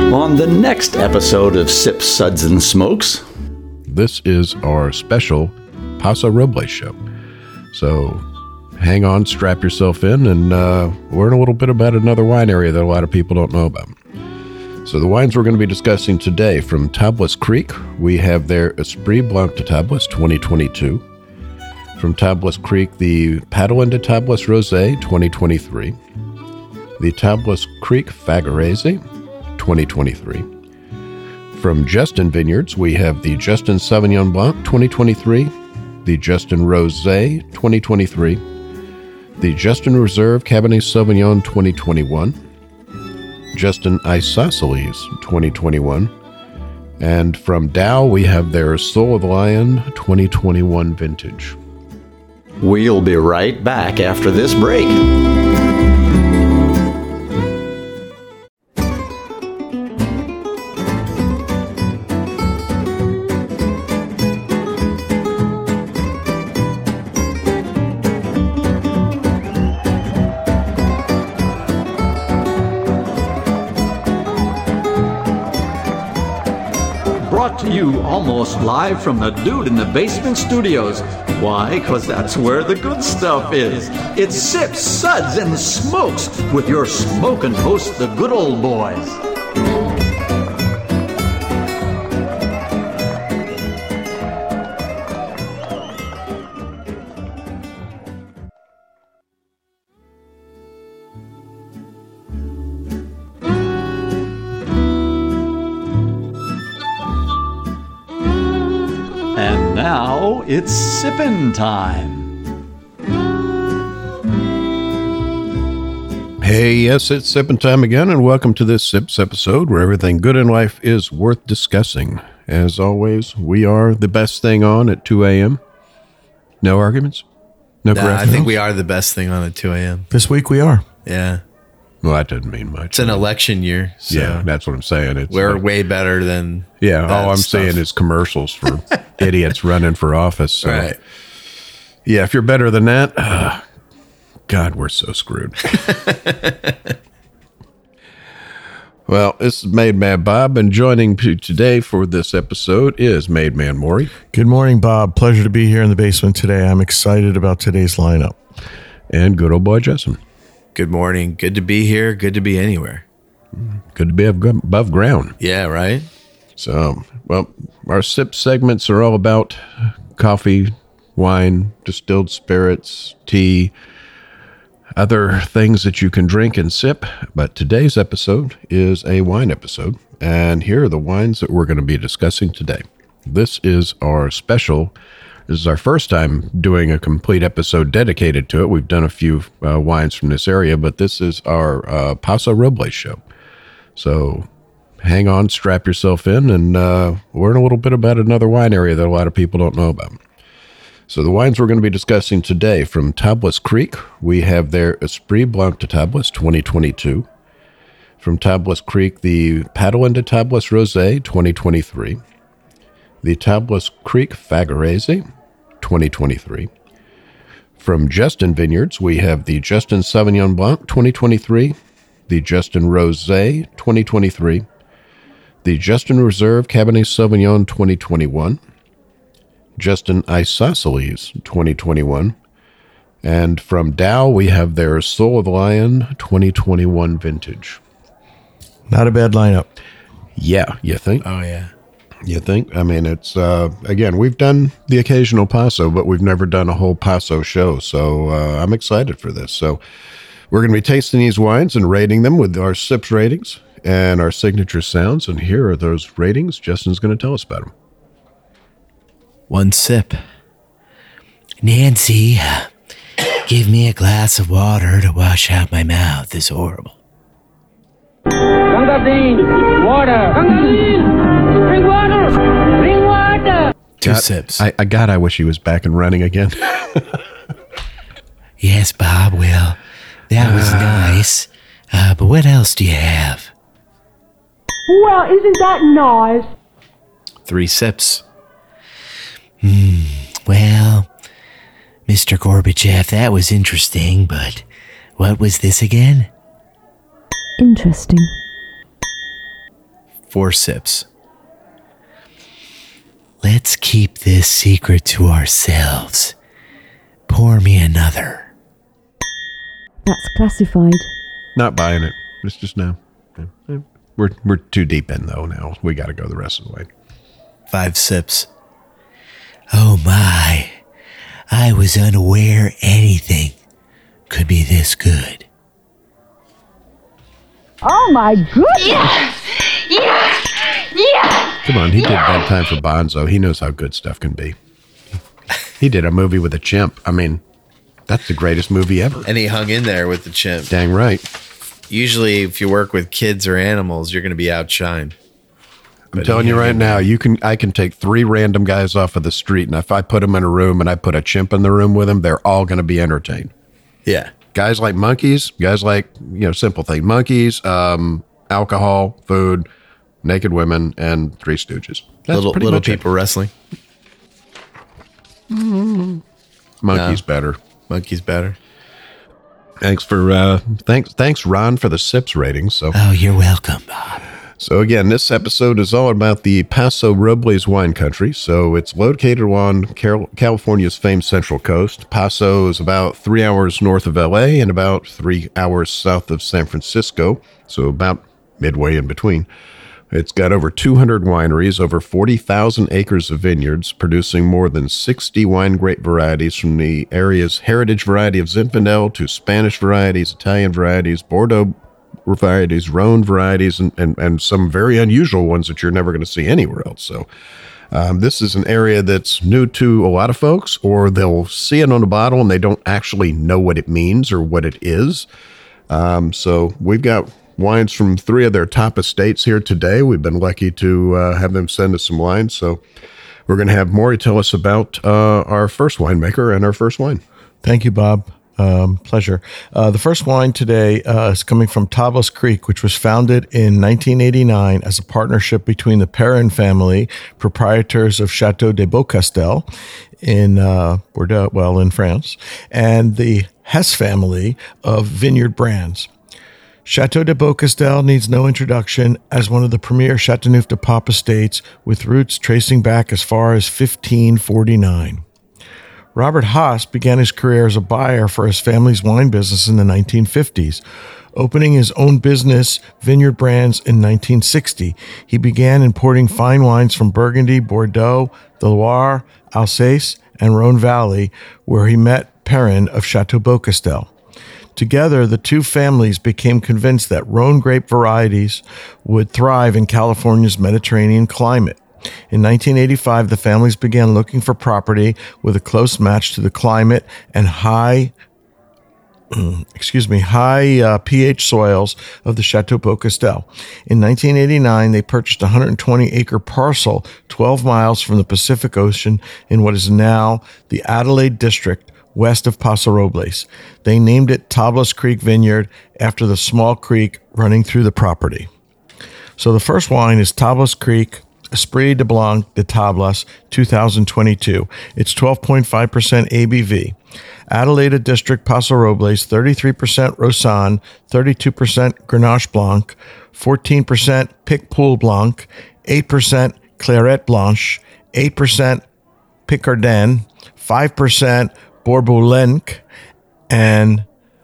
on the next episode of Sips, Suds, and Smokes. This is our special Paso Robles show. So hang on, strap yourself in, and learn a little bit about another wine area that a lot of people don't know about. So the wines we're going to be discussing today, from Tablas Creek, we have their Esprit Blanc de Tablas 2022. From Tablas Creek, the Padoin de Tablas Rosé 2023. The Tablas Creek Fagarese 2023. From Justin Vineyards, we have the Justin Sauvignon Blanc 2023, the Justin Rosé 2023, the Justin Reserve Cabernet Sauvignon 2021, Justin Isosceles 2021, and from Dow, we have their Soul of the Lion 2021 vintage. We'll be right back after this break. Brought to you almost live from the Dude in the Basement Studios. Why? Because that's where the good stuff is. It's Sips, Suds, and Smokes with your smoking host, the good old boys. And now it's sippin' time. Hey, yes, it's sipping time again, and welcome to this Sips episode where everything good in life is worth discussing. As always, we are the best thing on at 2 a.m. No arguments? No corrections? I think we are the best thing on at 2 a.m. This week we are. Yeah. Well, that doesn't mean much. It's an election year. So yeah, that's what I'm saying. It's we're way better than yeah, that all I'm stuff. saying is commercials for idiots running for office. So. Right. Yeah, if you're better than that, God, we're so screwed. Well, this is Made Man Bob, and joining today for this episode is Made Man Maury. Good morning, Bob. Pleasure to be here in the basement today. I'm excited about today's lineup. And good old boy Justin. Good morning. Good to be here. Good to be anywhere. Good to be above ground. Yeah, right? So, well, our sip segments are all about coffee, wine, distilled spirits, tea, other things that you can drink and sip. But today's episode is a wine episode, and here are the wines that we're going to be discussing today. This is our special. This is our first time doing a complete episode dedicated to it. We've done a few wines from this area, but this is our Paso Robles show. So hang on, strap yourself in, and learn a little bit about another wine area that a lot of people don't know about. So the wines we're going to be discussing today, from Tablas Creek, we have their Esprit Blanc de Tablas 2022. From Tablas Creek, the Padoin de Tablas Rosé 2023. The Tablas Creek Fagarese 2023. From Justin Vineyards, we have the Justin Sauvignon Blanc 2023, the Justin Rosé 2023, the Justin Reserve Cabernet Sauvignon 2021, Justin Isosceles 2021, and from Dow, we have their Soul of the Lion 2021 vintage. Not a bad lineup. Yeah, you think? Oh, yeah. You think? I mean, it's, again, we've done the occasional Paso, but we've never done a whole Paso show, so I'm excited for this. So we're going to be tasting these wines and rating them with our Sips ratings and our signature sounds, and here are those ratings. Justin's going to tell us about them. One sip. Nancy, give me a glass of water to wash out my mouth. It's horrible. Gangazine, water. Gangazine, bring water. Bring water. Two God, sips. I wish he was back and running again. Yes, Bob, well, that was nice. But what else do you have? Well, isn't that nice? 3 sips. Well, Mr. Gorbachev, that was interesting, but what was this again? Interesting. 4 sips. Let's keep this secret to ourselves. Pour me another. That's classified. Not buying it. It's just no. We're too deep in though now. We got to go the rest of the way. 5 sips. Oh my. I was unaware anything could be this good. Oh my goodness! Come on, he did Bedtime for Bonzo. He knows how good stuff can be. He did a movie with a chimp. I mean, that's the greatest movie ever. And he hung in there with the chimp. Dang right. Usually, if you work with kids or animals, you're going to be outshined. I'm telling you right now, I can take 3 random guys off of the street, and if I put them in a room and I put a chimp in the room with them, they're all going to be entertained. Yeah. Guys like monkeys, guys like, simple thing. Monkeys, alcohol, food, naked women, and Three Stooges. That's Little pretty much people wrestling. Monkeys better. Monkey's better. Thanks for thanks Ron for the sips rating. So Oh, you're welcome, Bob. So again, this episode is all about the Paso Robles wine country. So it's located on California's famed Central Coast. Paso is about 3 hours north of LA and about 3 hours south of San Francisco. So about midway in between. It's got over 200 wineries, over 40,000 acres of vineyards, producing more than 60 wine grape varieties from the area's heritage variety of Zinfandel to Spanish varieties, Italian varieties, Bordeaux varieties, Rhone varieties, and some very unusual ones that you're never going to see anywhere else. So this is an area that's new to a lot of folks, or they'll see it on a bottle and they don't actually know what it means or what it is. So we've got wines from 3 of their top estates here today. We've been lucky to have them send us some wines. So we're going to have Maury tell us about our first winemaker and our first wine. Thank you, Bob. Pleasure. The first wine today is coming from Tablas Creek, which was founded in 1989 as a partnership between the Perrin family, proprietors of Chateau de Beaucastel in Bordeaux, in France, and the Hess family of vineyard brands. Chateau de Beaucastel needs no introduction as one of the premier Châteauneuf-du-Pape estates with roots tracing back as far as 1549. Robert Haas began his career as a buyer for his family's wine business in the 1950s. Opening his own business, Vineyard Brands, in 1960, he began importing fine wines from Burgundy, Bordeaux, the Loire, Alsace, and Rhone Valley, where he met Perrin of Chateau Beaucastel. Together, the two families became convinced that Rhone grape varieties would thrive in California's Mediterranean climate. In 1985, the families began looking for property with a close match to the climate and high pH soils of the Chateau Beaucastel. In 1989, they purchased a 120-acre parcel 12 miles from the Pacific Ocean in what is now the Adelaide District, west of Paso Robles. They named it Tablas Creek Vineyard after the small creek running through the property. So the first wine is Tablas Creek Esprit de Blanc de Tablas 2022. It's 12.5% ABV. Adelaide District, Paso Robles, 33% Roussanne, 32% Grenache Blanc, 14% Picpoul Blanc, 8% Clairette Blanche, 8% Picardin, 5% Bourboulence, and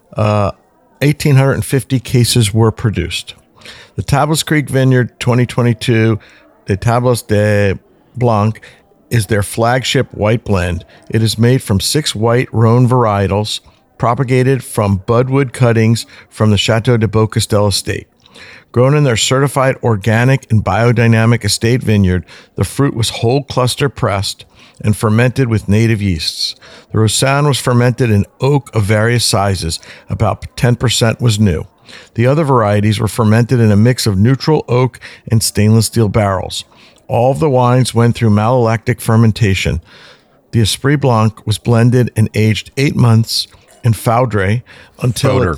1,850 cases were produced. The Tablas Creek Vineyard 2022, the Tablas de Blanc, is their flagship white blend. It is made from 6 white Rhone varietals, propagated from budwood cuttings from the Chateau de Beaucastel estate. Grown in their certified organic and biodynamic estate vineyard, the fruit was whole cluster pressed and fermented with native yeasts. The Roussanne was fermented in oak of various sizes. About 10% was new. The other varieties were fermented in a mix of neutral oak and stainless steel barrels. All of the wines went through malolactic fermentation. The Esprit Blanc was blended and aged 8 months in Foudre until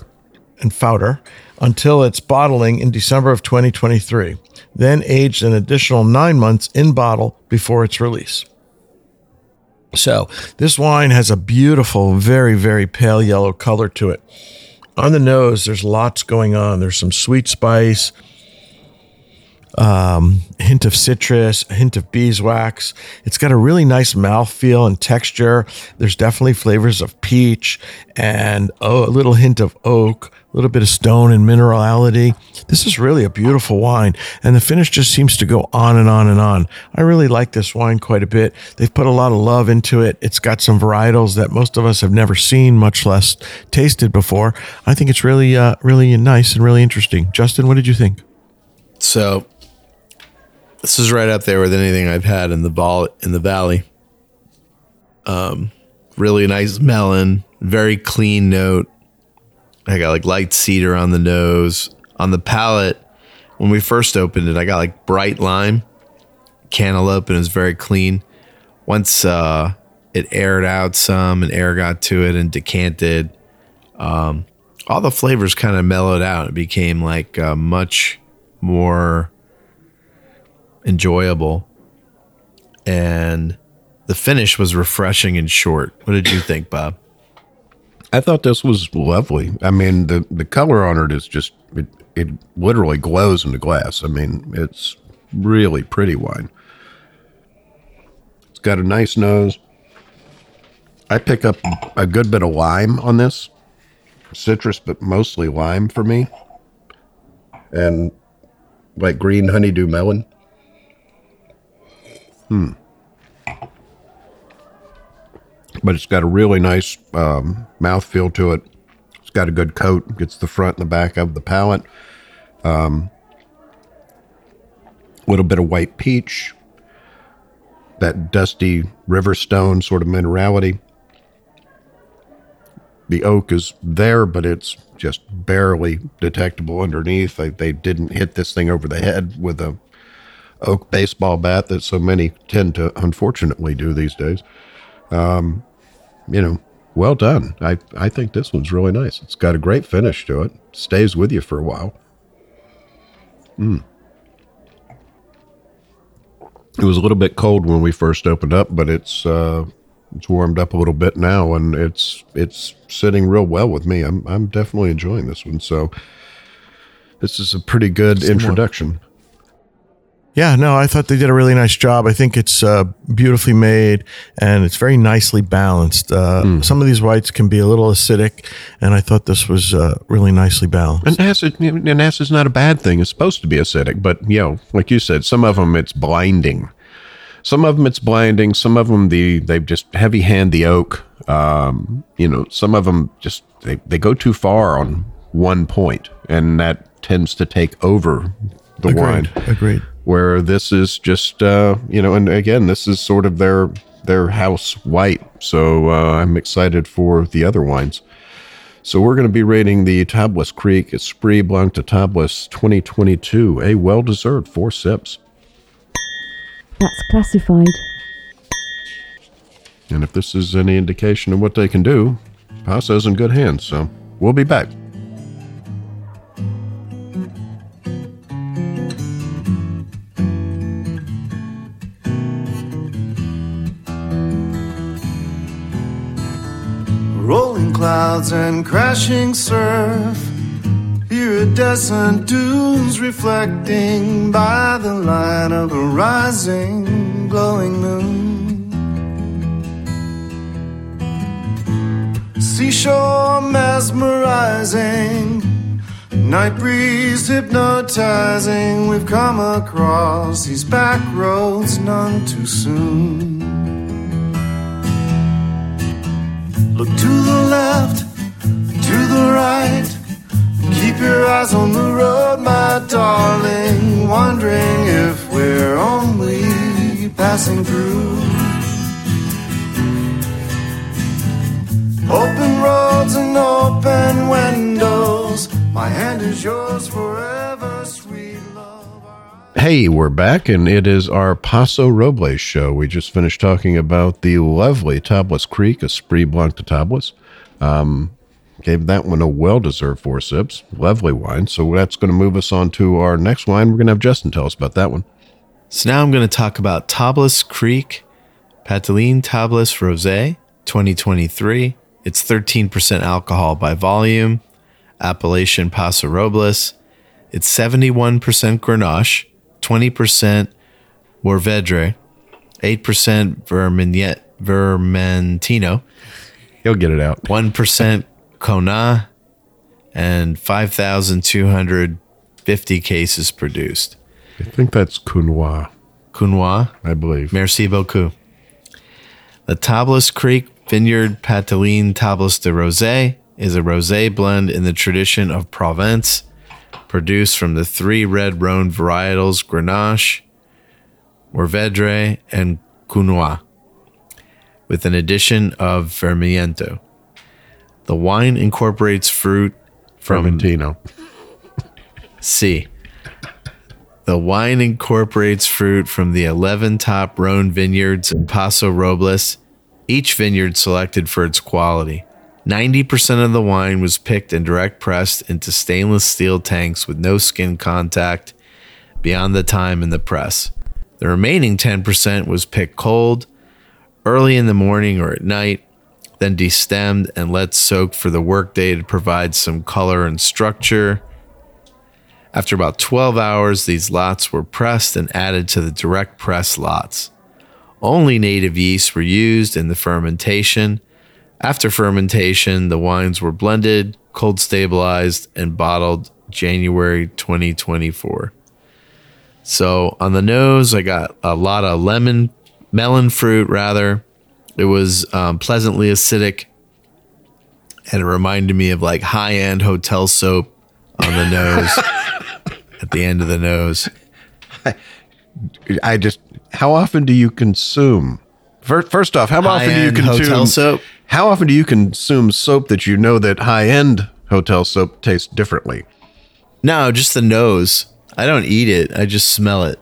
its bottling in December of 2023, then aged an additional 9 months in bottle before its release. So this wine has a beautiful, very, very pale yellow color to it. On the nose, there's lots going on. There's some sweet spice, hint of citrus, a hint of beeswax. It's got a really nice mouthfeel and texture. There's definitely flavors of peach and a little hint of oak, a little bit of stone and minerality. This is really a beautiful wine, and the finish just seems to go on and on and on. I really like this wine quite a bit. They've put a lot of love into it. It's got some varietals that most of us have never seen, much less tasted before. I think it's really, really nice and really interesting. Justin, what did you think? So this is right up there with anything I've had in the valley. Really nice melon, very clean note. I got like light cedar on the nose. On the palate, when we first opened it, I got like bright lime, cantaloupe, and it was very clean. Once it aired out some and air got to it and decanted, all the flavors kind of mellowed out. It became like much more enjoyable, and the finish was refreshing and short. What did you think, Bob? I thought this was lovely. I mean, the color on it is just, it literally glows in the glass. I mean, it's really pretty wine. It's got a nice nose. I pick up a good bit of lime on this. Citrus, but mostly lime for me. And like green honeydew melon. But it's got a really nice mouthfeel to it. It's got a good coat. Gets the front and the back of the palate. A little bit of white peach. That dusty riverstone sort of minerality. The oak is there, but it's just barely detectable underneath. They didn't hit this thing over the head with a oak baseball bat that so many tend to unfortunately do these days. Well done. I think this one's really nice. It's got a great finish to it. Stays with you for a while. It was a little bit cold when we first opened up, but it's warmed up a little bit now, and it's sitting real well with me. I'm definitely enjoying this one. So this is a pretty good introduction. Yeah, no, I thought they did a really nice job. I think it's beautifully made, and it's very nicely balanced. Some of these whites can be a little acidic, and I thought this was really nicely balanced. And acid's not a bad thing. It's supposed to be acidic, but, like you said, some of them it's blinding. Some of them Some of them they just heavy hand the oak. Some of them just they go too far on one point, and that tends to take over the wine. Agreed. Where this is just, and again, this is sort of their house white. So I'm excited for the other wines. So we're going to be rating the Tablas Creek Esprit Blanc de Tablas 2022, a well-deserved 4 sips. That's classified. And if this is any indication of what they can do, Passo's in good hands. So we'll be back. Rolling clouds and crashing surf, iridescent dunes reflecting by the light of a rising, glowing moon. Seashore mesmerizing, night breeze hypnotizing. We've come across these back roads none too soon. Look to the left, to the right. Keep your eyes on the road, my darling. Wondering if we're only passing through. Open roads and open windows. My hand is yours forever, sweet love. Hey, we're back, and it is our Paso Robles show. We just finished talking about the lovely Tablas Creek Esprit Blanc de Tablas. Gave that one a well-deserved 4 sips. Lovely wine. So that's going to move us on to our next wine. We're going to have Justin tell us about that one. So now I'm going to talk about Tablas Creek Pataline Tablas Rosé 2023. It's 13% alcohol by volume. Appellation Paso Robles. It's 71% Grenache, 20% Mourvedre, 8% Vermentino, He'll get it out. 1% Kona, and 5,250 cases produced. I think that's Counois, Counois, I believe. merci beaucoup. The Tablas Creek Vineyard Pataline Tablas de Rosé is a rosé blend in the tradition of Provence, produced from the 3 red Rhone varietals Grenache, Mourvedre, and Counois, with an addition of Vermiento. The wine incorporates fruit from Vermentino. C. The wine incorporates fruit from the 11 top Rhone vineyards in Paso Robles, each vineyard selected for its quality. 90% of the wine was picked and direct pressed into stainless steel tanks with no skin contact beyond the time in the press. The remaining 10% was picked cold, early in the morning or at night, then destemmed and let soak for the workday to provide some color and structure. After about 12 hours, these lots were pressed and added to the direct press lots. Only native yeasts were used in the fermentation. After fermentation, the wines were blended, cold stabilized, and bottled January 2024. So on the nose, I got a lot of melon fruit rather. It was pleasantly acidic, and it reminded me of like high-end hotel soap on the nose. At the end of the nose. How often do you consume? First off, how often do you High-end consume hotel soap? How often do you consume soap that you know that high-end hotel soap tastes differently? No, just the nose. I don't eat it. I just smell it.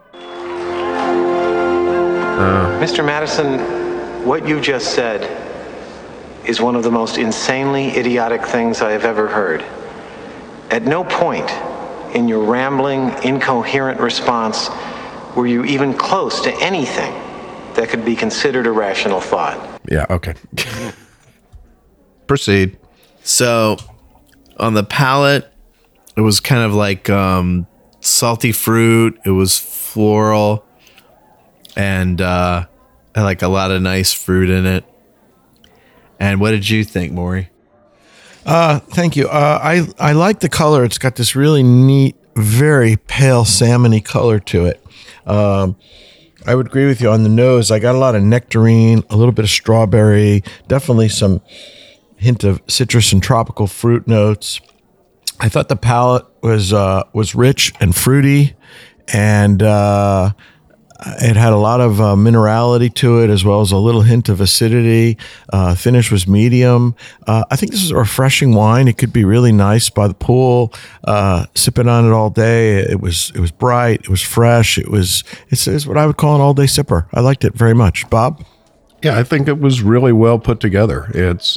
Mr. Madison, what you just said is one of the most insanely idiotic things I have ever heard. At no point in your rambling, incoherent response were you even close to anything that could be considered a rational thought. Yeah, okay. Proceed. So on the palate, it was kind of like salty fruit. It was floral and had like a lot of nice fruit in it. And what did you think, Maury? Thank you. I like the color. It's got this really neat, very pale salmon-y color to it. I would agree with you on the nose. I got a lot of nectarine, a little bit of strawberry, definitely some hint of citrus and tropical fruit notes. I thought the palate was rich and fruity, and it had a lot of minerality to it, as well as a little hint of acidity. Finish was medium. I think this is a refreshing wine. It could be really nice by the pool, sipping on it all day. It was bright. It was fresh. It's what I would call an all day sipper. I liked it very much. Bob? Yeah, I think it was really well put together. It's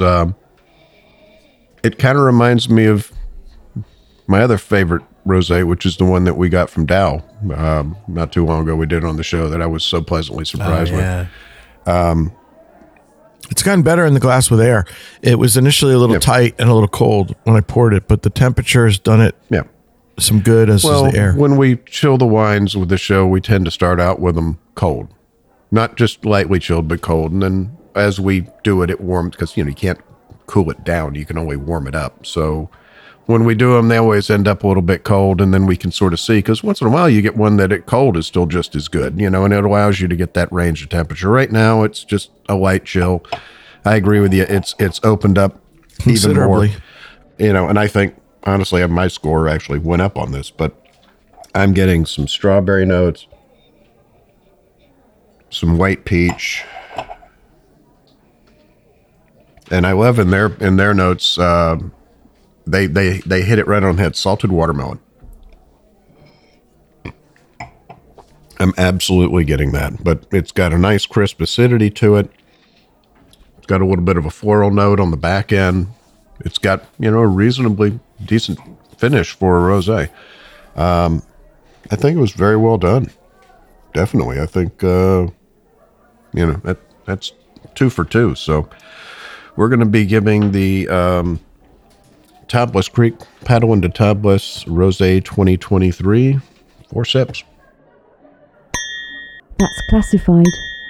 it kind of reminds me of my other favorite rosé, which is the one that we got from Dow not too long ago. We did on the show that I was so pleasantly surprised with. It's gotten better in the glass with air. It was initially a little tight and a little cold when I poured it, but the temperature has done it some good as is the air. When we chill the wines with the show, we tend to start out with them cold, not just lightly chilled, but cold. And then as we do it, it warms because, you can't cool it down. You can only warm it up. So when we do them, they always end up a little bit cold, and then we can sort of see, because once in a while you get one that at cold is still just as good, and it allows you to get that range of temperature. Right now, it's just a light chill. I agree with you. It's opened up even more, and I think, honestly, my score actually went up on this, but I'm getting some strawberry notes, some white peach, and I love in their notes, They hit it right on the head. Salted watermelon. I'm absolutely getting that, but it's got a nice crisp acidity to it. It's got a little bit of a floral note on the back end. It's got, a reasonably decent finish for a rosé. I think it was very well done. Definitely. I think, that's 2 for 2. So we're going to be giving the Tablas Creek Pataline de Tablas Rosé 2023 4 sips. That's classified.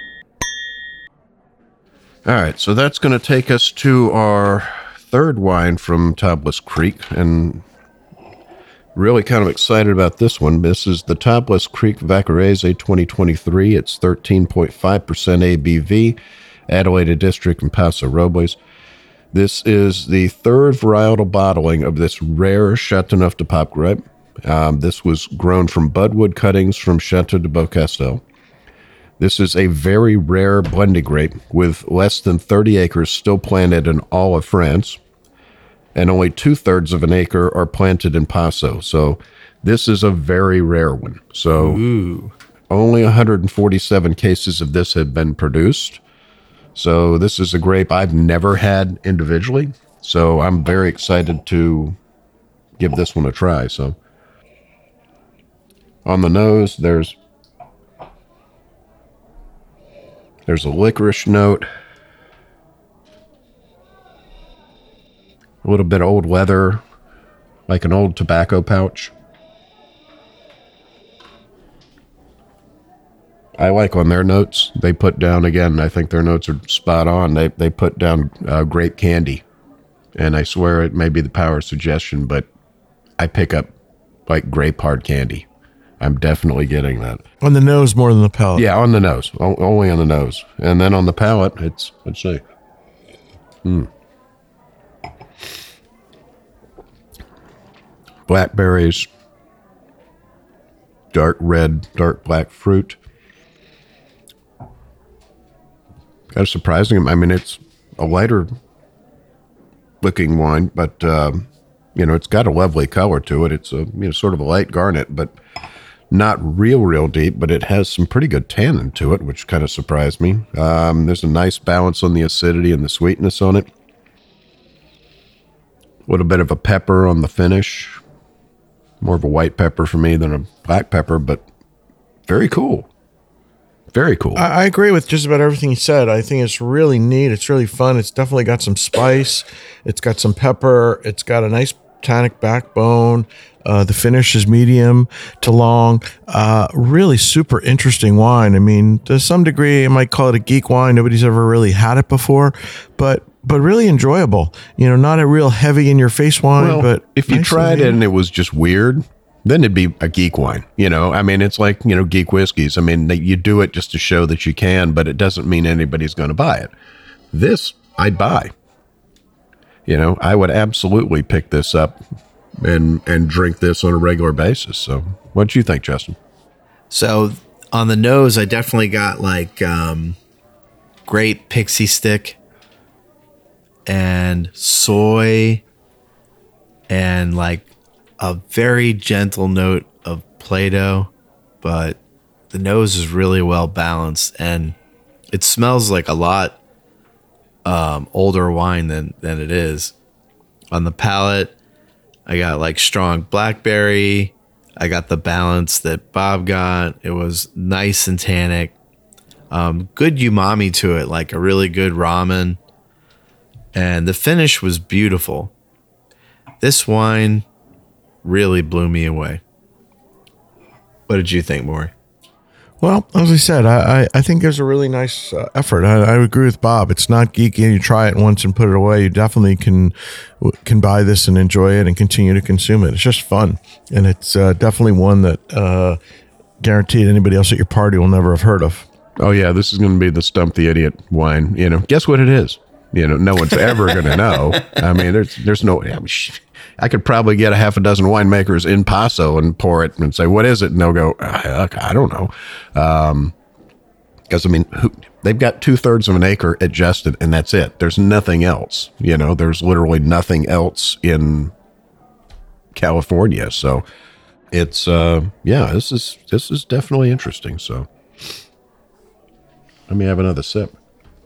All right, so that's going to take us to our third wine from Tablas Creek, and really kind of excited about this one. This is the Tablas Creek Vaccarese 2023. It's 13.5% ABV, Adelaide District and Paso Robles. This is the third varietal bottling of this rare Chateauneuf du Pape grape. This was grown from budwood cuttings from Chateau de Beaucastel. This is a very rare blending grape with less than 30 acres still planted in all of France, and only 2/3 of an acre are planted in Paso. So this is a very rare one. So only 147 cases of this have been produced. So this is a grape I've never had individually. So I'm very excited to give this one a try. So on the nose, there's a licorice note, a little bit of old leather, like an old tobacco pouch. I like on their notes, they put down, again, I think their notes are spot on. They put down grape candy. And I swear it may be the power of suggestion, but I pick up like grape hard candy. I'm definitely getting that. On the nose more than the palate. Yeah, on the nose. Only on the nose. And then on the palate, let's see. Blackberries, dark red, dark black fruit. Kind of surprising. I mean, it's a lighter looking wine, but, it's got a lovely color to it. It's a, sort of a light garnet, but not real deep, but it has some pretty good tannin to it, which kind of surprised me. There's a nice balance on the acidity and the sweetness on it. A little bit of a pepper on the finish. More of a white pepper for me than a black pepper, but very cool. Very cool. I agree with just about everything you said. I think it's really neat. It's really fun. It's definitely got some spice. It's got some pepper. It's got a nice tannic backbone. The finish is medium to long. Really super interesting wine. I mean, to some degree, I might call it a geek wine. Nobody's ever really had it before, but really enjoyable. Not a real heavy in your face wine, but if you tried it and it was just weird, then it'd be a geek wine. I mean, it's like, geek whiskeys. I mean, you do it just to show that you can, but it doesn't mean anybody's going to buy it. This, I'd buy. I would absolutely pick this up and drink this on a regular basis. So what do you think, Justin? So on the nose, I definitely got like grape pixie stick and soy and like a very gentle note of Play-Doh, but the nose is really well balanced and it smells like a lot older wine than it is. On the palate, I got like strong blackberry. I got the balance that Bob got. It was nice and tannic. Good umami to it, like a really good ramen. And the finish was beautiful. This wine really blew me away. What did you think, Maury? Well, as I said, I think there's a really nice effort. I agree with Bob. It's not geeky. You try it once and put it away. You definitely can buy this and enjoy it and continue to consume it. It's just fun. And it's definitely one that guaranteed anybody else at your party will never have heard of. Oh, yeah, this is going to be the Stump the Idiot wine. Guess what it is? No one's ever going to know. I mean, there's no... I could probably get a half a dozen winemakers in Paso and pour it and say, what is it? And they'll go, I don't know. Because, they've got 2/3 of an acre adjusted, and that's it. There's nothing else. There's literally nothing else in California. So it's, this is definitely interesting. So let me have another sip.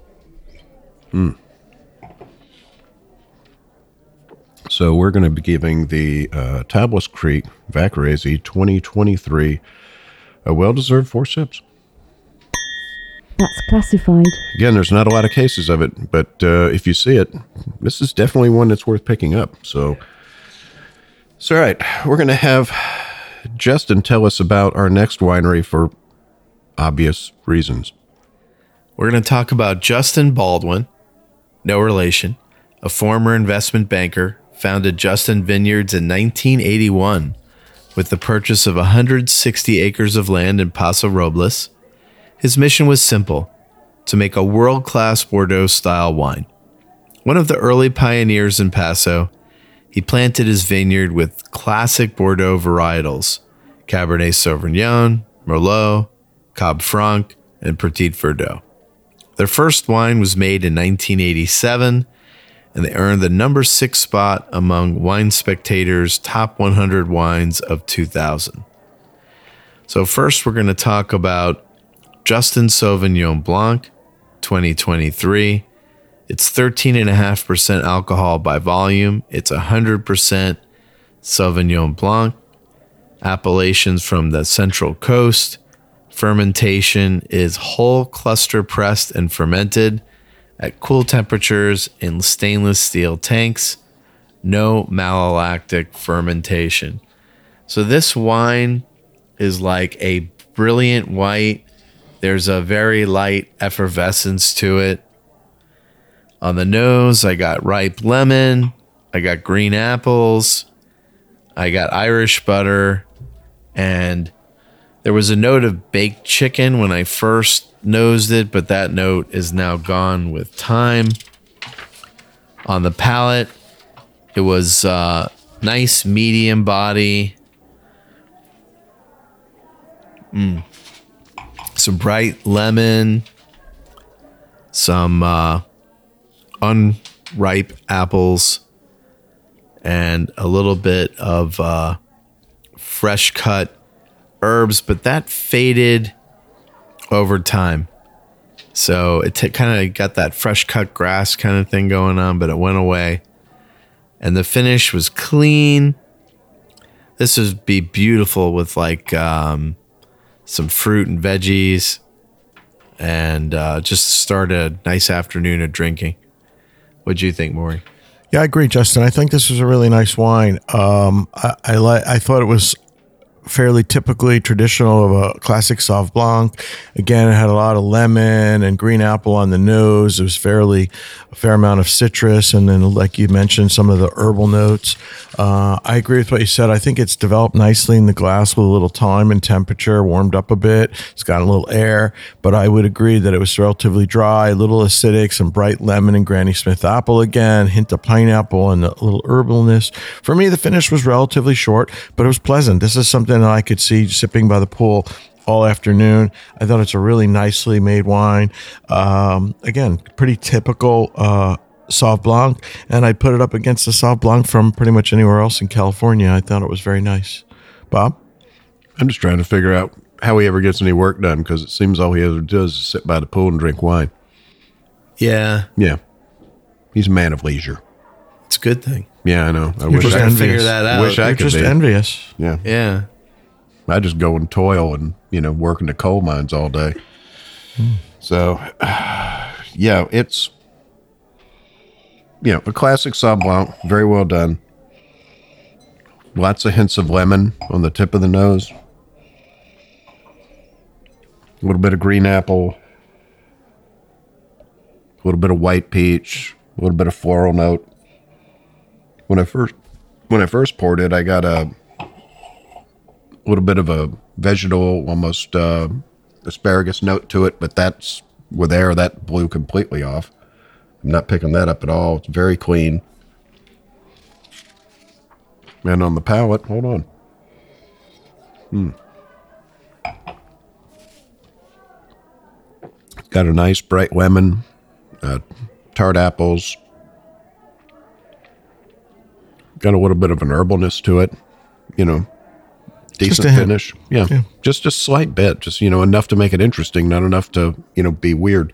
So we're going to be giving the Tablas Creek Vaccarese 2023 a well-deserved 4 sips. That's classified. Again, there's not a lot of cases of it, but if you see it, this is definitely one that's worth picking up. So all right, we're going to have Justin tell us about our next winery for obvious reasons. We're going to talk about Justin Baldwin, no relation, a former investment banker, founded Justin Vineyards in 1981 with the purchase of 160 acres of land in Paso Robles. His mission was simple: to make a world-class Bordeaux-style wine. One of the early pioneers in Paso, he planted his vineyard with classic Bordeaux varietals: Cabernet Sauvignon, Merlot, Cab Franc, and Petit Verdot. Their first wine was made in 1987, and they earned the number 6 spot among Wine Spectator's top 100 wines of 2000. So first we're going to talk about Justin Sauvignon Blanc 2023. It's 13.5% alcohol by volume. It's 100% Sauvignon Blanc. Appellations from the Central Coast. Fermentation is whole cluster pressed and fermented at cool temperatures in stainless steel tanks. No malolactic fermentation. So this wine is like a brilliant white. There's a very light effervescence to it. On the nose, I got ripe lemon. I got green apples. I got Irish butter. And there was a note of baked chicken when I first nosed it, but that note is now gone with time. On the palate, it was nice medium body. Some bright lemon. Some unripe apples. And a little bit of fresh cut herbs, but that faded over time. So it kind of got that fresh cut grass kind of thing going on, but it went away. And the finish was clean. This would be beautiful with like some fruit and veggies, and just start a nice afternoon of drinking. What'd you think, Maury? Yeah, I agree, Justin. I think this was a really nice wine. I thought it was fairly typically traditional of a classic Sauv Blanc. Again, it had a lot of lemon and green apple on the nose. It was a fair amount of citrus, and then, like you mentioned, some of the herbal notes. I agree with what you said. I think it's developed nicely in the glass with a little time and temperature, warmed up a bit. It's got a little air, but I would agree that it was relatively dry, a little acidic, some bright lemon and Granny Smith apple again, hint of pineapple and a little herbalness. For me, the finish was relatively short, but it was pleasant. This is something that I could see sipping by the pool all afternoon. I thought it's a really nicely made wine. Again, pretty typical Sauv Blanc, and I put it up against the Sauv Blanc from pretty much anywhere else in California. I thought it was very nice. Bob? I'm just trying to figure out how he ever gets any work done, because it seems all he ever does is sit by the pool and drink wine. Yeah. Yeah. He's a man of leisure. It's a good thing. Yeah, I know. I You're wish just I could figure that out. Wish I You're could just be. envious. Yeah. Yeah. I just go and toil and, work in the coal mines all day. So, yeah, it's, a classic Sauv Blanc, very well done. Lots of hints of lemon on the tip of the nose. A little bit of green apple. A little bit of white peach. A little bit of floral note. When I first poured it, I got a little bit of a vegetal, almost asparagus note to it, but that's with air, that blew completely off. I'm not picking that up at all. It's very clean. And on the palate, hold on. Got a nice bright lemon, tart apples. Got a little bit of an herbalness to it, decent finish. Yeah. Just a slight bit, just, enough to make it interesting, not enough to, be weird.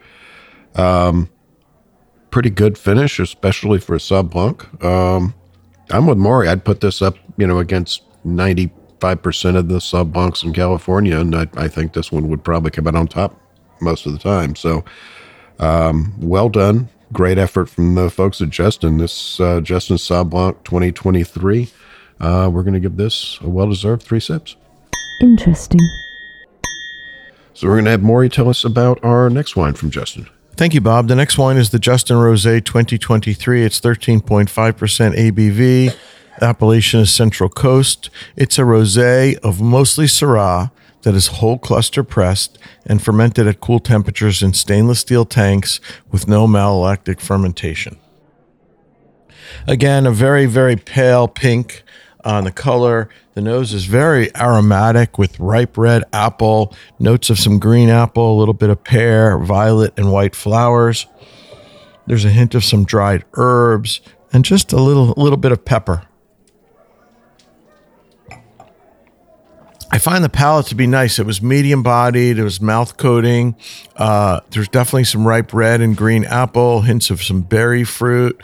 Pretty good finish, especially for a Sauv Blanc. I'm with Maury. I'd put this up, against 95% of the Sauv Blancs in California, and I think this one would probably come out on top most of the time. So, well done. Great effort from the folks at Justin. This Justin Sauv Blanc 2023. We're going to give this a well-deserved 3 sips. Interesting. So we're going to have Maury tell us about our next wine from Justin. Thank you, Bob. The next wine is the Justin Rosé 2023. It's 13.5% ABV. Appellation is Central Coast. It's a rosé of mostly Syrah that is whole cluster pressed and fermented at cool temperatures in stainless steel tanks with no malolactic fermentation. Again, a very, very pale pink on the color. The nose is very aromatic with ripe red apple, notes of some green apple, a little bit of pear, violet, and white flowers. There's a hint of some dried herbs and just a little bit of pepper. I find the palate to be nice. It was medium bodied. It was mouth coating. There's definitely some ripe red and green apple, hints of some berry fruit,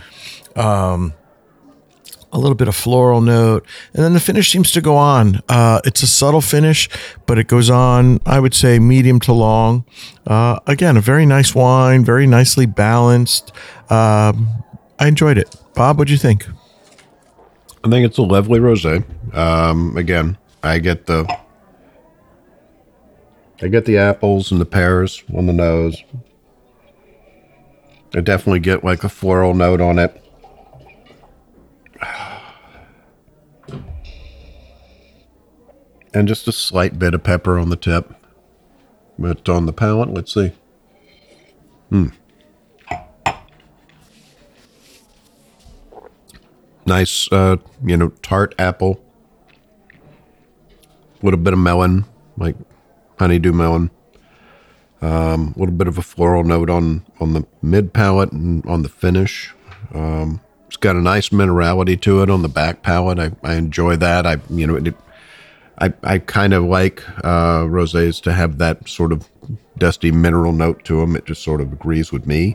a little bit of floral note. And then the finish seems to go on. It's a subtle finish, but it goes on, I would say, medium to long. Again, a very nice wine, very nicely balanced. I enjoyed it. Bob, what'd you think? I think it's a lovely rosé. Again, I get the apples and the pears on the nose. I definitely get like a floral note on it. And just a slight bit of pepper on the tip. But on the palate, let's see. Nice, tart apple. A little bit of melon, like honeydew melon. A little bit of a floral note on the mid palate and on the finish. It's got a nice minerality to it on the back palate. I enjoy that. I kind of like rosés to have that sort of dusty mineral note to them. It just sort of agrees with me.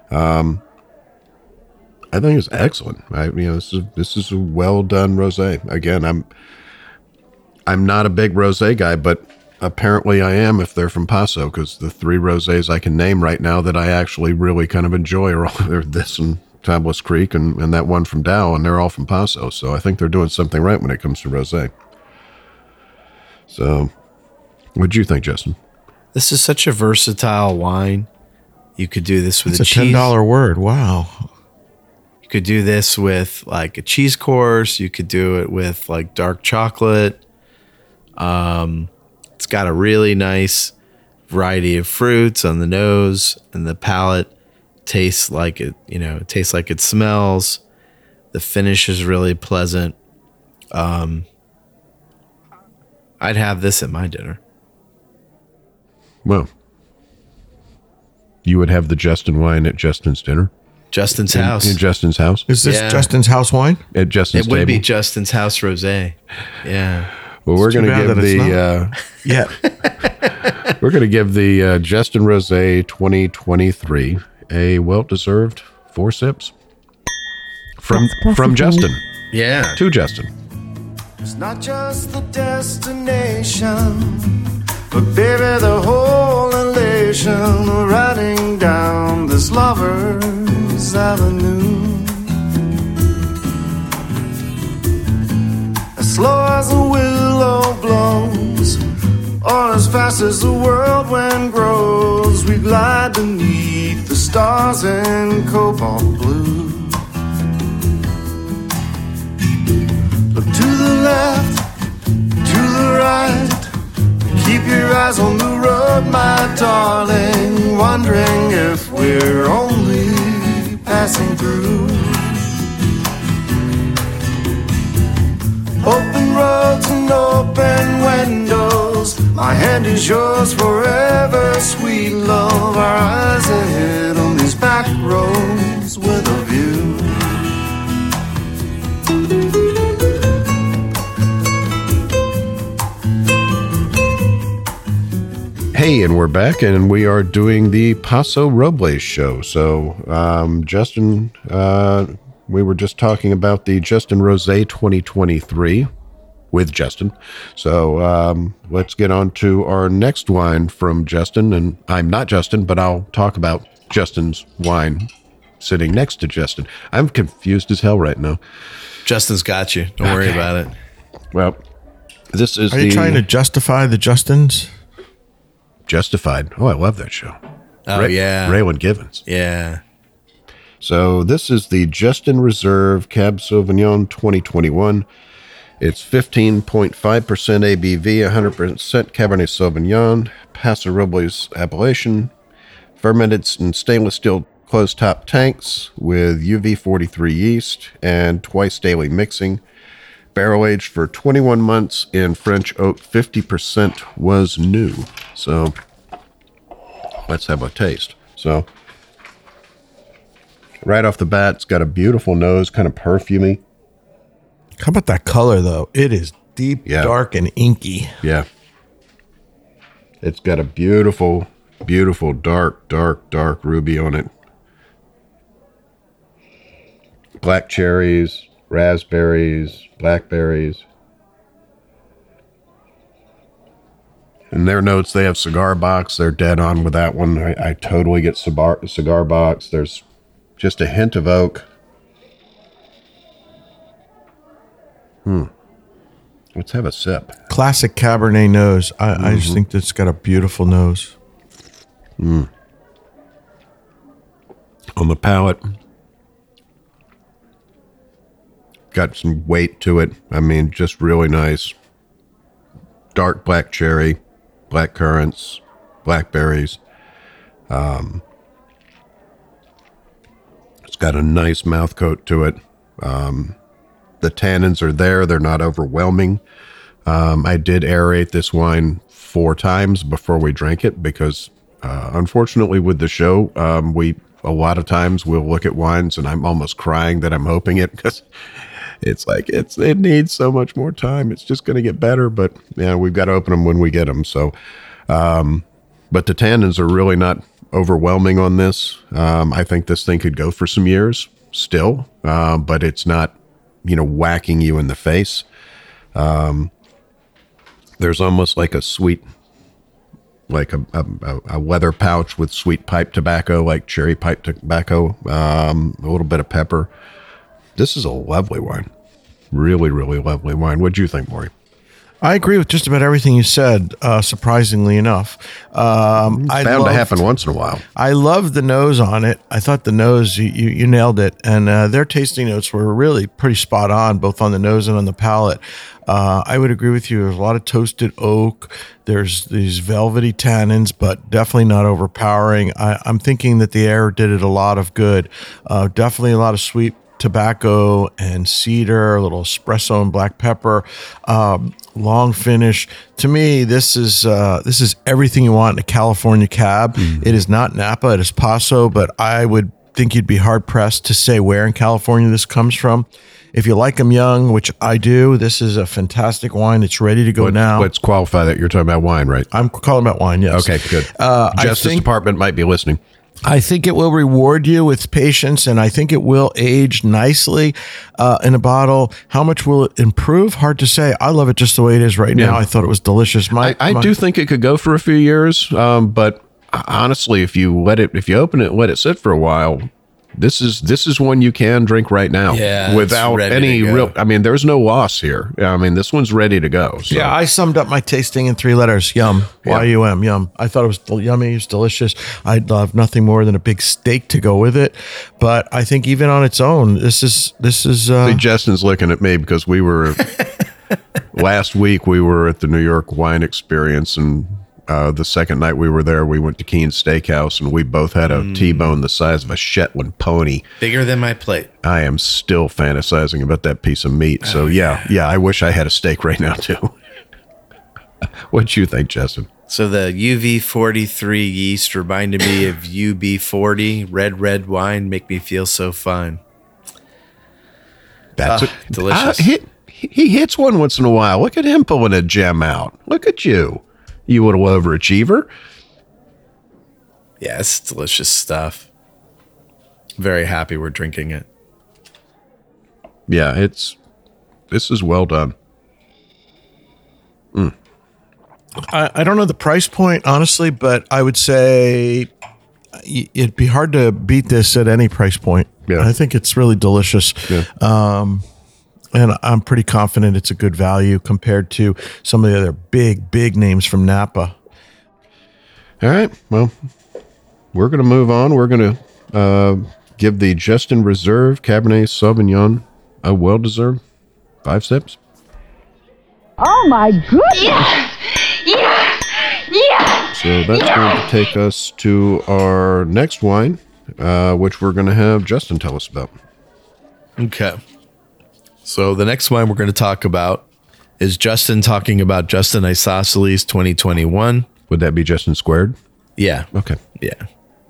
I think it's excellent. This is a well done rosé. Again, I'm not a big rosé guy, but apparently I am if they're from Paso, because the 3 rosés I can name right now that I actually really kind of enjoy are this and Tablas Creek and that one from Dow, and they're all from Paso. So I think they're doing something right when it comes to rosé. So, what'd you think, Justin? This is such a versatile wine. You could do this with it's a cheese. It's a $10 word. Wow. You could do this with like a cheese course. You could do it with like dark chocolate. It's got a really nice variety of fruits on the nose, and the palate tastes like it, it tastes like it smells. The finish is really pleasant. I'd have this at my dinner. Well, you would have the Justin wine at Justin's dinner? Justin's house. In Justin's house? Is this Justin's house wine? At Justin's table? It would be Justin's house rosé. Yeah. Well, we're going to give we're going to give the Justin Rosé 2023 a well-deserved 4 sips from Justin. Yeah. To Justin. It's not just the destination, but baby, the whole elation, riding down this lover's avenue. As slow as a willow blows, or as fast as the whirlwind grows, we glide beneath the stars in cobalt blue. Look to the left, to the right, keep your eyes on the road, my darling, wondering if we're only passing through. Open roads and open windows, my hand is yours forever, sweet love. Our eyes ahead on these back roads with a view. Hey, and we're back, and we are doing the Paso Robles show. So, Justin, we were just talking about the Justin Rosé 2023 with Justin. So, let's get on to our next wine from Justin. And I'm not Justin, but I'll talk about Justin's wine sitting next to Justin. I'm confused as hell right now. Justin's got you. Don't worry about it. Well, this is Are you trying to justify the Justins? Justified. Oh, I love that show. Oh, yeah. Raylan Givens. Yeah. So this is the Justin Reserve Cab Sauvignon 2021. It's 15.5% ABV, 100% Cabernet Sauvignon, Paso Robles appellation, fermented in stainless steel closed top tanks with UV43 yeast and twice daily mixing. Barrel aged for 21 months in French oak. 50% was new. So let's have a taste. So right off the bat, it's got a beautiful nose, kind of perfumey. How about that color, though? It is deep, dark, and inky. Yeah. It's got a beautiful, beautiful dark ruby on it. Black cherries, raspberries, blackberries. And their notes, they have cigar box. They're dead on with that one. I totally get cigar box. There's just a hint of oak. Let's have a sip. Classic Cabernet nose. I just think it's got a beautiful nose. On the palate, got some weight to it. I mean, just really nice. Dark black cherry, black currants, blackberries. It's got a nice mouth coat to it. The tannins are there. They're not overwhelming. I did aerate this wine 4 times before we drank it because, unfortunately, with the show, a lot of times we'll look at wines and I'm almost crying that I'm hoping it because it's like it needs so much more time. It's just going to get better, but yeah, we've got to open them when we get them. So, but the tannins are really not overwhelming on this. I think this thing could go for some years still, but it's not, whacking you in the face. There's almost like a sweet, like a leather pouch with sweet pipe tobacco, like cherry pipe tobacco, a little bit of pepper. This is a lovely wine. Really, really lovely wine. What'd you think, Maury? I agree with just about everything you said, surprisingly enough. Bound to happen once in a while. I love the nose on it. I thought the nose, you nailed it. And their tasting notes were really pretty spot on, both on the nose and on the palate. I would agree with you. There's a lot of toasted oak. There's these velvety tannins, but definitely not overpowering. I'm thinking that the air did it a lot of good. Definitely a lot of sweet tobacco and cedar, a little espresso and black pepper, long finish. To me, this is everything you want in a California cab. It is not Napa, it is Paso, but I would think you'd be hard pressed to say where in California this comes from. If you like them young, which I do, this is a fantastic wine. It's ready to go now. Let's qualify that. You're talking about wine, right? I'm calling about wine, yes. Okay, good. Justice Department might be listening. I think it will reward you with patience, and I think it will age nicely in a bottle. How much will it improve? Hard to say. I love it just the way it is right now. I thought it was delicious. I do think it could go for a few years, but honestly, if you open it, let it sit for a while. This is one you can drink right now, without any real. I mean, there's no loss here. I mean, this one's ready to go. So. Yeah, I summed up my tasting in 3 letters: yum, Y-U-M, yum. I thought it was yummy, it's delicious. I'd love nothing more than a big steak to go with it. But I think even on its own, this is. See, Justin's looking at me because we were last week. We were at the New York Wine Experience and. The second night we were there, we went to Keen's Steakhouse, and we both had a T-bone the size of a Shetland pony. Bigger than my plate. I am still fantasizing about that piece of meat. So, yeah, I wish I had a steak right now, too. What'd you think, Justin? So the UV43 yeast reminded me of UB40, red wine, make me feel so fine. That's delicious. He hits one once in a while. Look at him pulling a gem out. Look at you. You little overachiever. Yeah, it's delicious stuff. Very happy we're drinking it. Yeah, this is well done. I don't know the price point, honestly, but I would say it'd be hard to beat this at any price point. Yeah. I think it's really delicious. Yeah. And I'm pretty confident it's a good value compared to some of the other big names from Napa. All right. Well, we're going to move on. We're going to give the Justin Reserve Cabernet Sauvignon a well-deserved 5 sips. Oh my goodness! So that's going to take us to our next wine, which we're going to have Justin tell us about. Okay. So the next wine we're going to talk about is Justin talking about Justin Isosceles 2021. Would that be Justin squared? Yeah. Okay. Yeah.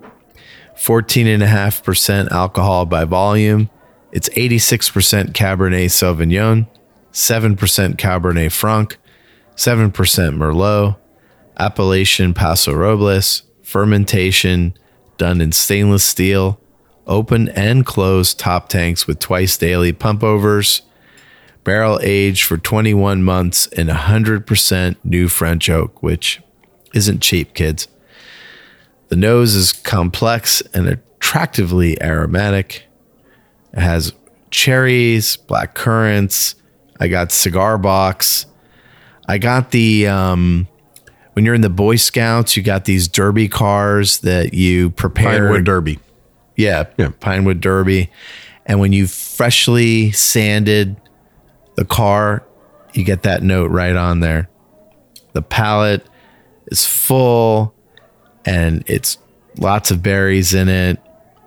14.5% alcohol by volume. It's 86% Cabernet Sauvignon, 7% Cabernet Franc, 7% Merlot, appellation Paso Robles, fermentation done in stainless steel, open and closed top tanks with twice daily pump overs, barrel aged for 21 months in 100% new French oak, which isn't cheap, kids. The nose is complex and attractively aromatic. It has cherries, black currants. I got cigar box. I got the, when you're in the Boy Scouts, you got these derby cars that you prepare. Pinewood Derby. Yeah, Pinewood Derby. And when you freshly sanded the car, you get that note right on there. The palate is full and it's lots of berries in it.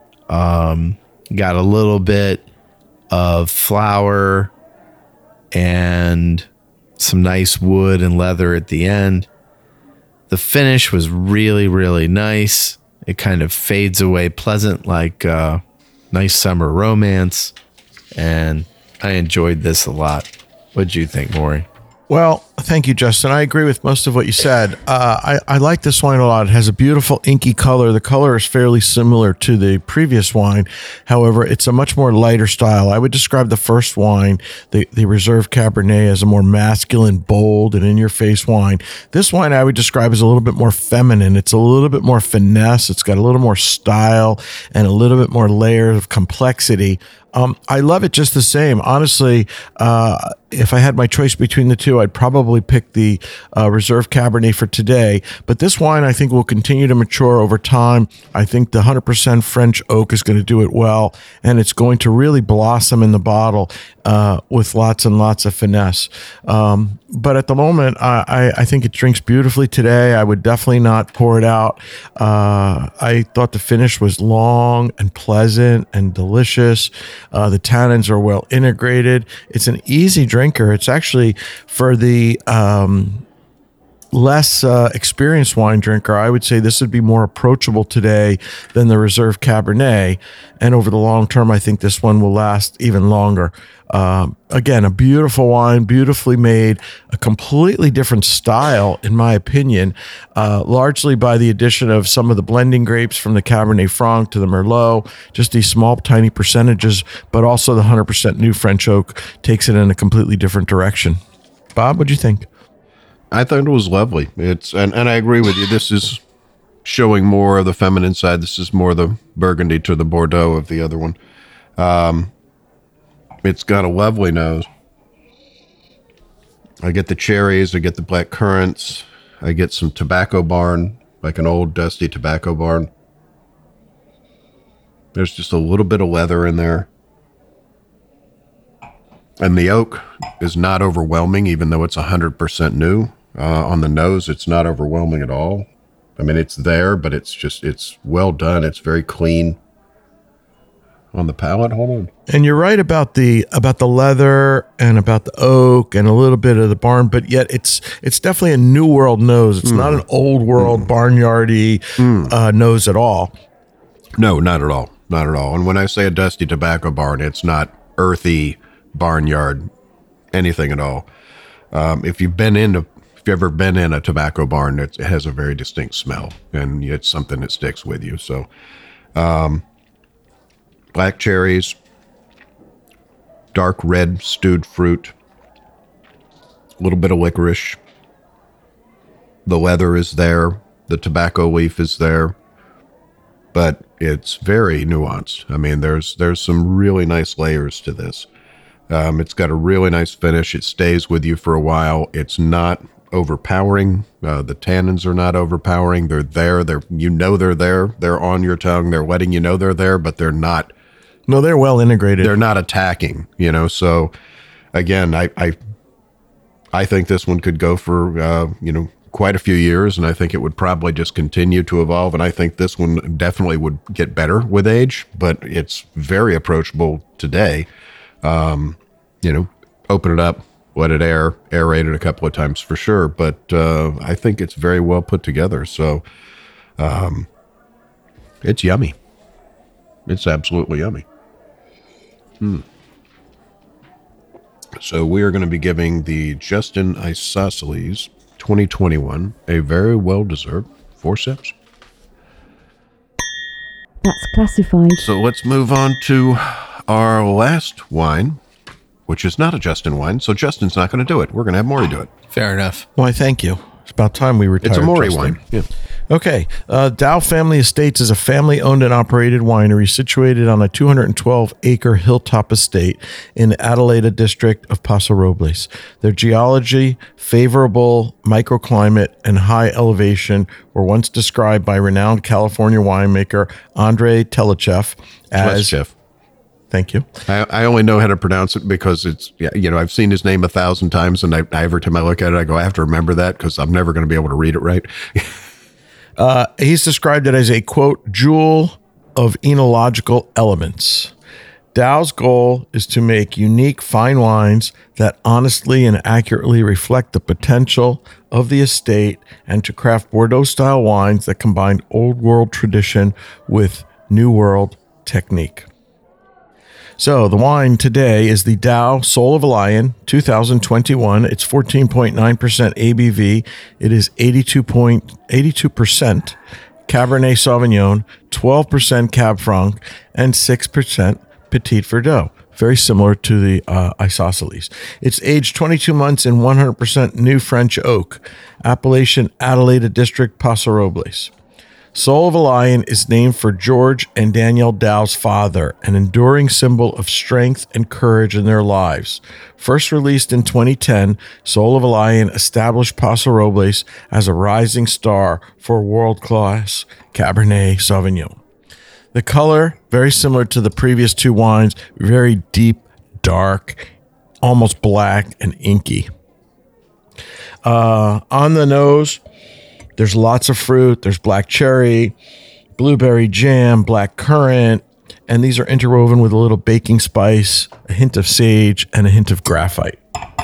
Got a little bit of flour and some nice wood and leather at the end. The finish was really, really nice. It kind of fades away pleasant like nice summer romance. And I enjoyed this a lot. What'd you think, Maury? Well, thank you, Justin. I agree with most of what you said. I like this wine a lot. It has a beautiful inky color. The color is fairly similar to the previous wine. However, it's a much more lighter style. I would describe the first wine, the Reserve Cabernet, as a more masculine, bold, and in-your-face wine. This wine I would describe as a little bit more feminine. It's a little bit more finesse. It's got a little more style and a little bit more layer of complexity. I love it just the same. Honestly, if I had my choice between the two, I'd probably pick the Reserve Cabernet for today. But this wine, I think, will continue to mature over time. I think the 100% French oak is going to do it well, and it's going to really blossom in the bottle with lots and lots of finesse. But at the moment, I think it drinks beautifully today. I would definitely not pour it out. I thought the finish was long and pleasant and delicious. The tannins are well integrated. It's an easy drinker. It's actually for the less experienced wine drinker, I would say this would be more approachable today than the Reserve Cabernet. And over the long term, I think this one will last even longer. Again, a beautiful wine, beautifully made, a completely different style, in my opinion, largely by the addition of some of the blending grapes from the Cabernet Franc to the Merlot, just these small, tiny percentages, but also the 100% new French oak takes it in a completely different direction. Bob, what'd you think? I thought it was lovely. And I agree with you. This is showing more of the feminine side. This is more the Burgundy to the Bordeaux of the other one. It's got a lovely nose. I get the cherries. I get the black currants. I get some tobacco barn, like an old dusty tobacco barn. There's just a little bit of leather in there. And the oak is not overwhelming, even though it's 100% new. On the nose, it's not overwhelming at all. I mean, it's there, but it's well done. It's very clean. On the palate, hold on. And you're right about the leather and about the oak and a little bit of the barn, but yet it's definitely a new world nose. It's not an old world barnyardy nose at all. No, not at all. Not at all. And when I say a dusty tobacco barn, it's not earthy barnyard, anything at all. If you've ever been in a tobacco barn, it has a very distinct smell, and it's something that sticks with you. So, black cherries, dark red stewed fruit, a little bit of licorice. The leather is there. The tobacco leaf is there. But it's very nuanced. I mean, there's some really nice layers to this. It's got a really nice finish. It stays with you for a while. It's not overpowering. The tannins are not overpowering. They're there. They're there. They're on your tongue. They're letting you know they're there, but they're not. No, they're well integrated. They're not attacking. So again, I think this one could go for quite a few years, and I think it would probably just continue to evolve. And I think this one definitely would get better with age, but it's very approachable today. Open it up, let it aerate it a couple of times for sure. But I think it's very well put together. So it's yummy. It's absolutely yummy. So we are going to be giving the Justin Isosceles 2021 a very well-deserved 4 sips. That's classified. So let's move on to our last wine, which is not a Justin wine. So Justin's not going to do it. We're going to have Maury do it. Fair enough. Why, thank you. It's about time we retired. It's a Maury Justin. wine. Yeah. Okay. Dow Family Estates is a family-owned and operated winery situated on a 212-acre hilltop estate in the Adelaida district of Paso Robles. Their geology, favorable microclimate, and high elevation were once described by renowned California winemaker Andrei Telechev as... Telechev. Thank you. I only know how to pronounce it because it's, I've seen his name 1,000 times, and every time I look at it, I go, I have to remember that because I'm never going to be able to read it right. He's described it as a, quote, jewel of enological elements. Dow's goal is to make unique fine wines that honestly and accurately reflect the potential of the estate and to craft Bordeaux-style wines that combine old world tradition with new world technique. So the wine today is the Dow Soul of a Lion 2021. It's 14.9% ABV. It is 82% Cabernet Sauvignon, 12% Cab Franc, and 6% Petit Verdot. Very similar to the Isosceles. It's aged 22 months in 100% new French oak, Appellation Adelaida District, Paso Robles. Soul of a Lion is named for George and Danielle Dow's father, an enduring symbol of strength and courage in their lives. First released in 2010, Soul of a Lion established Paso Robles as a rising star for world-class Cabernet Sauvignon. The color, very similar to the previous 2 wines, very deep, dark, almost black and inky. On the nose, there's lots of fruit. There's black cherry, blueberry jam, black currant, and these are interwoven with a little baking spice, a hint of sage, and a hint of graphite.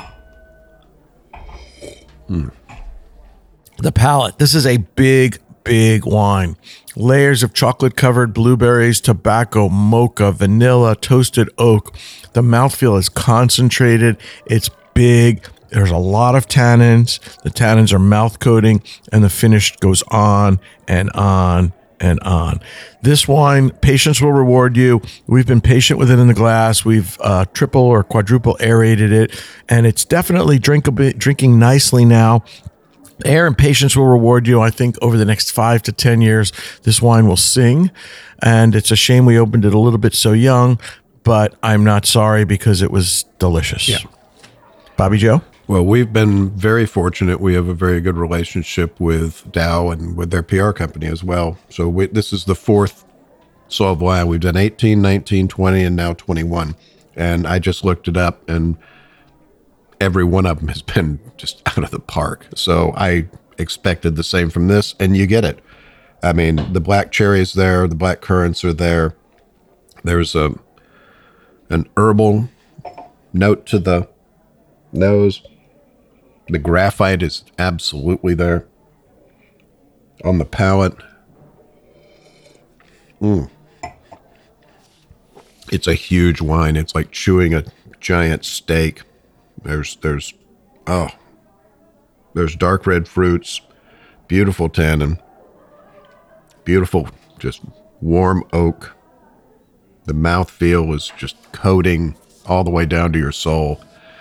The palate. This is a big wine. Layers of chocolate-covered blueberries, tobacco, mocha, vanilla, toasted oak. The mouthfeel is concentrated. It's big. There's a lot of tannins. The tannins are mouth coating, and the finish goes on and on and on. This wine, patience will reward you. We've been patient with it in the glass. We've triple or quadruple aerated it, and it's definitely drinking nicely now. Air and patience will reward you. I think over the next 5 to 10 years, this wine will sing, and it's a shame we opened it a little bit so young, but I'm not sorry because it was delicious. Yeah. Bobby Joe? Well, we've been very fortunate. We have a very good relationship with Dow and with their PR company as well. So this is the 4th Soul of a Lion. We've done 18, 19, 20, and now 21. And I just looked it up, and every one of them has been just out of the park. So I expected the same from this, and you get it. I mean, the black cherry is there. The black currants are there. There's an herbal note to the nose. The graphite is absolutely there on the palate. It's a huge wine. It's like chewing a giant steak. There's dark red fruits, beautiful tannin, beautiful, just warm oak. The mouthfeel is just coating all the way down to your soul.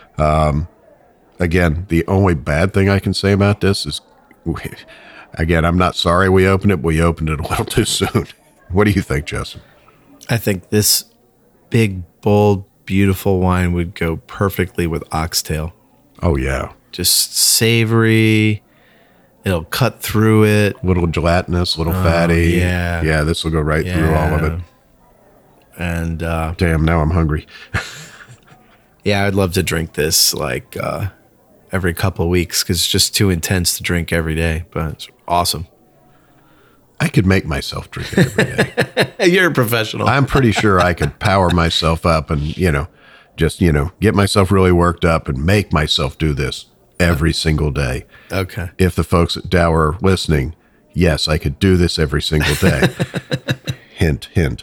Again, the only bad thing I can say about this is, again, I'm not sorry we opened it, but we opened it a little too soon. What do you think, Justin? I think this big, bold, beautiful wine would go perfectly with oxtail. Oh, yeah. just savory. It'll cut through it. Little gelatinous, little fatty. Yeah. Yeah, this will go right through all of it. And damn, now I'm hungry. yeah, I'd love to drink this like every couple of weeks because it's just too intense to drink every day. But it's awesome. I could make myself drink it every day. You're a professional. I'm pretty sure I could power myself up and, just, get myself really worked up and make myself do this every single day. Okay. If the folks at Dow are listening, yes, I could do this every single day. Hint, hint.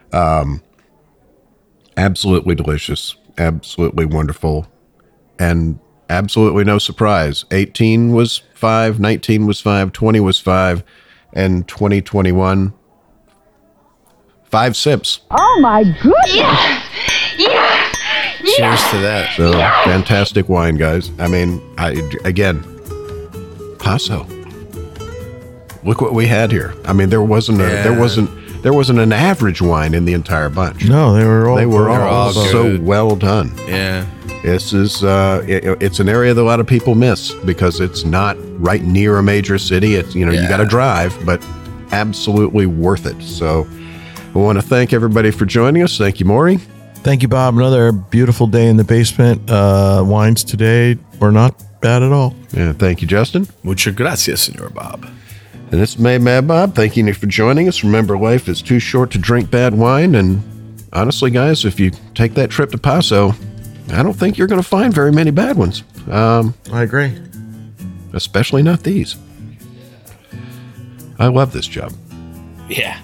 Absolutely delicious. Absolutely wonderful. And absolutely no surprise. 18 was 5, 19 was 5, 20 was 5, and 2021, 5 sips. Oh my goodness! Cheers to that. So fantastic wine, guys. I mean, again, Paso. Look what we had here. I mean, there wasn't an average wine in the entire bunch. No, they were all so well done. Yeah. This is it's an area that a lot of people miss because it's not right near a major city. It's you got to drive, but absolutely worth it. So I want to thank everybody for joining us. Thank you, Maury. Thank you, Bob. Another beautiful day in the basement. Wines today were not bad at all. Yeah, thank you, Justin. Muchas gracias, Senor Bob. And this is Mad Bob. Thank you for joining us. Remember, life is too short to drink bad wine. And honestly, guys, if you take that trip to Paso, I don't think you're going to find very many bad ones. I agree. Especially not these. I love this job. Yeah.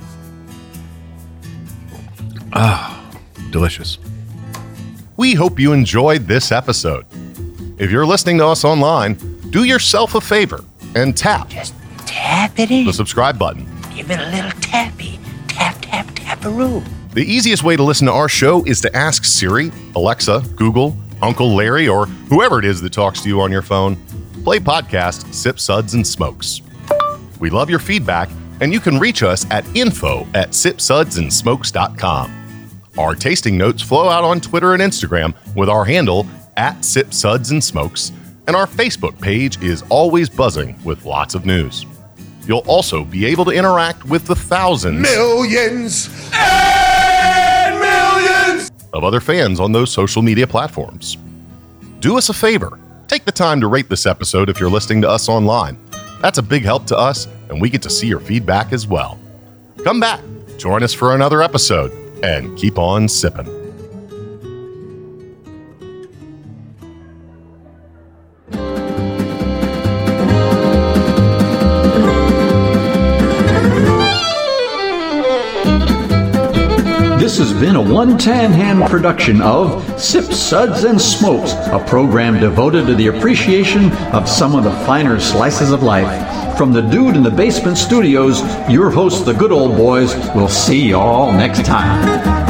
Delicious. We hope you enjoyed this episode. If you're listening to us online, do yourself a favor and tap Tap it in. the subscribe button. Give it a little tappy. Tap, tap, tap-a-roo. The easiest way to listen to our show is to ask Siri, Alexa, Google, Uncle Larry, or whoever it is that talks to you on your phone, play podcast Sip Suds and Smokes. We love your feedback, and you can reach us at info@sipsudsandsmokes.com. Our tasting notes flow out on Twitter and Instagram with our handle @SipSudsAndSmokes, and our Facebook page is always buzzing with lots of news. You'll also be able to interact with the thousands, Millions and millions of other fans on those social media platforms. Do us a favor. Take the time to rate this episode if you're listening to us online. That's a big help to us, and we get to see your feedback as well. Come back, join us for another episode, and keep on sipping. This has been a One Tan Hand production of Sip Suds and Smokes, a program devoted to the appreciation of some of the finer slices of life. From the Dude in the Basement Studios, your hosts, the Good Old Boys, will see y'all next time.